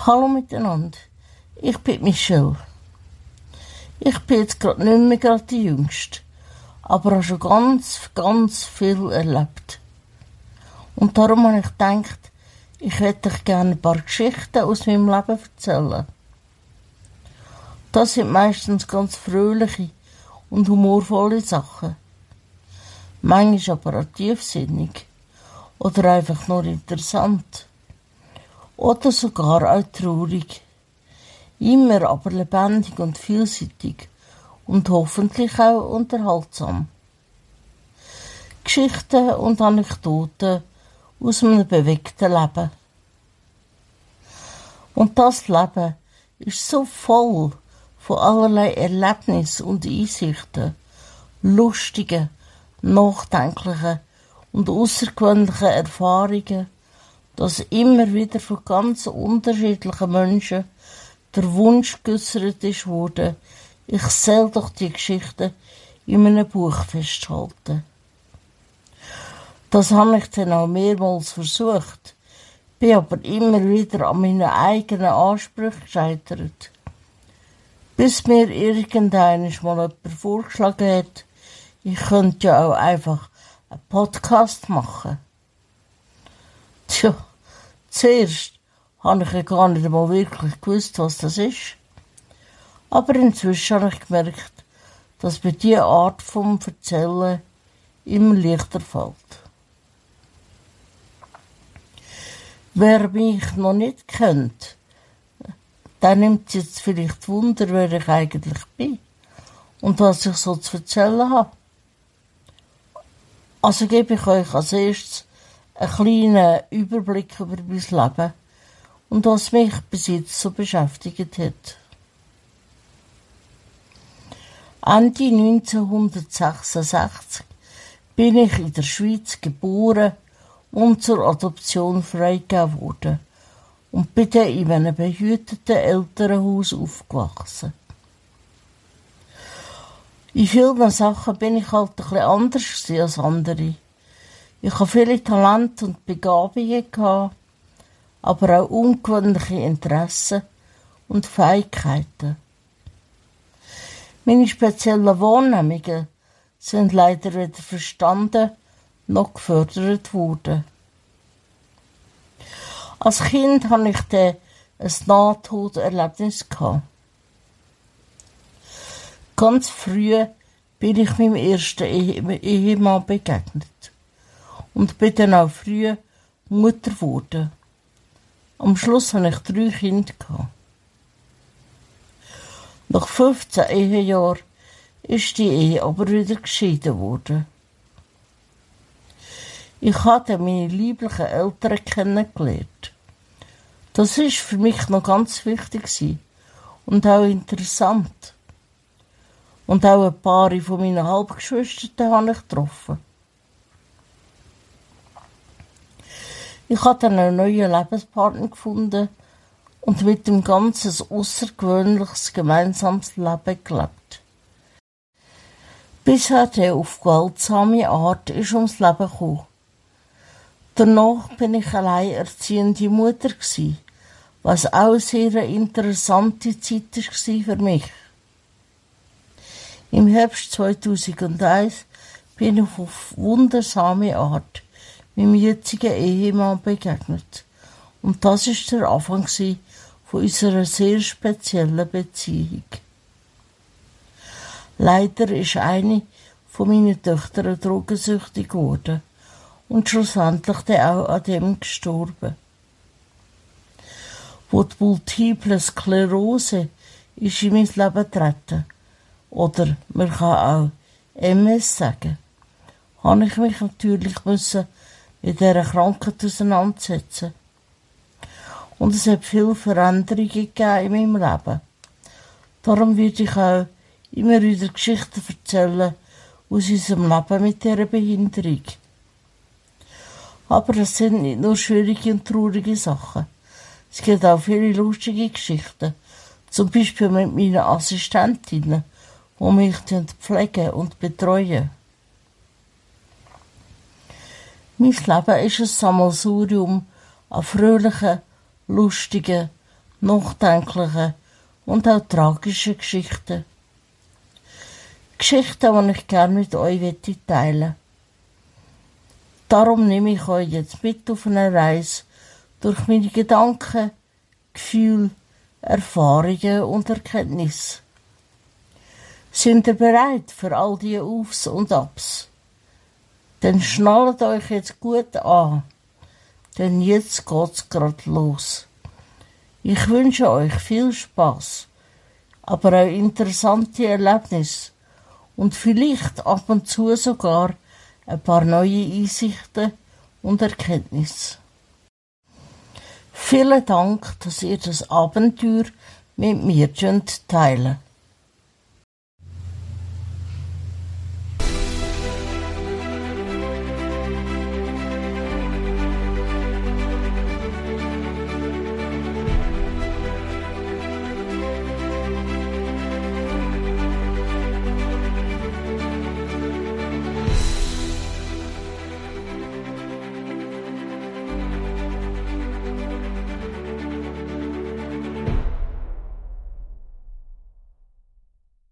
Hallo miteinander, ich bin Michelle. Ich bin jetzt gerade nicht mehr gerade die Jüngste, aber habe schon ganz viel erlebt. Und darum habe ich gedacht, ich hätte euch gerne ein paar Geschichten aus meinem Leben erzählen. Das sind meistens ganz fröhliche und humorvolle Sachen. Manchmal aber auch tiefsinnig oder einfach nur interessant. Oder sogar auch traurig. Immer aber lebendig und vielseitig und hoffentlich auch unterhaltsam. Geschichten und Anekdoten aus einem bewegten Leben. Und das Leben ist so voll von allerlei Erlebnissen und Einsichten, lustigen, nachdenklichen und außergewöhnlichen Erfahrungen, dass immer wieder von ganz unterschiedlichen Menschen der Wunsch geäussert ist worden, ich soll doch die Geschichten in einem Buch festhalten. Das habe ich dann auch mehrmals versucht, bin aber immer wieder an meinen eigenen Ansprüchen gescheitert. Bis mir irgendwann mal jemand vorgeschlagen hat, ich könnte ja auch einfach einen Podcast machen. Tja, zuerst habe ich ja gar nicht einmal wirklich gewusst, was das ist. Aber inzwischen habe ich gemerkt, dass mir diese Art vom Erzählen immer leichter fällt. Wer mich noch nicht kennt, der nimmt jetzt vielleicht Wunder, wer ich eigentlich bin und was ich so zu erzählen habe. Also gebe ich euch als erstes einen kleinen Überblick über mein Leben und was mich bis jetzt so beschäftigt hat. Ende 1966 bin ich in der Schweiz geboren und zur Adoption freigegeben worden und bin dann in einem behüteten Elternhaus aufgewachsen. In vielen Sachen bin ich halt ein bisschen anders als andere. Ich hatte viele Talente und Begabungen, aber auch ungewöhnliche Interessen und Fähigkeiten. Meine speziellen Wahrnehmungen sind leider weder verstanden noch gefördert worden. Als Kind hatte ich dann ein Nahtoderlebnis. Ganz früh bin ich meinem ersten Ehemann begegnet und bin dann auch früh Mutter geworden. Am Schluss hatte ich 3 Kinder. Nach 15 Ehejahren ist die Ehe aber wieder geschieden worden. Ich habe meine lieblichen Eltern kennengelernt. Das war für mich noch ganz wichtig und auch interessant. Und auch ein paar von meinen Halbgeschwistern habe ich getroffen. Ich habe dann einen neuen Lebenspartner gefunden und mit dem Ganzen ein aussergewöhnliches gemeinsames Leben gelebt. Bis er auf gewaltsame Art ist ums Leben gekommen. Danach bin ich alleinerziehende Mutter gsi, was auch eine sehr interessante Zeit war für mich. Im Herbst 2001 bin ich auf wundersame Art meinem jetzigen Ehemann begegnet. Und das war der Anfang von unserer sehr speziellen Beziehung. Leider ist eine von meinen Töchtern drogensüchtig geworden und schlussendlich dann auch an dem gestorben. Wo die Multiple Sklerose ist in mein Leben getreten, oder man kann auch MS sagen, habe ich mich natürlich mit dieser Krankheit auseinandersetzen. Und es hat viele Veränderungen gegeben in meinem Leben. Darum würde ich auch immer wieder Geschichten erzählen aus unserem Leben mit dieser Behinderung. Aber es sind nicht nur schwierige und traurige Sachen. Es gibt auch viele lustige Geschichten. Zum Beispiel mit meinen Assistentinnen, die mich pflegen und betreuen. Mein Leben ist ein Sammelsurium an fröhlichen, lustigen, nachdenklichen und auch tragischen Geschichten. Geschichten, die ich gerne mit euch teilen möchte. Darum nehme ich euch jetzt mit auf eine Reise durch meine Gedanken, Gefühle, Erfahrungen und Erkenntnisse. Sind ihr bereit für all die Aufs und Abs? Dann schnallt euch jetzt gut an, denn jetzt geht's grad los. Ich wünsche euch viel Spaß, aber auch interessante Erlebnisse und vielleicht ab und zu sogar ein paar neue Einsichten und Erkenntnisse. Vielen Dank, dass ihr das Abenteuer mit mir teilt.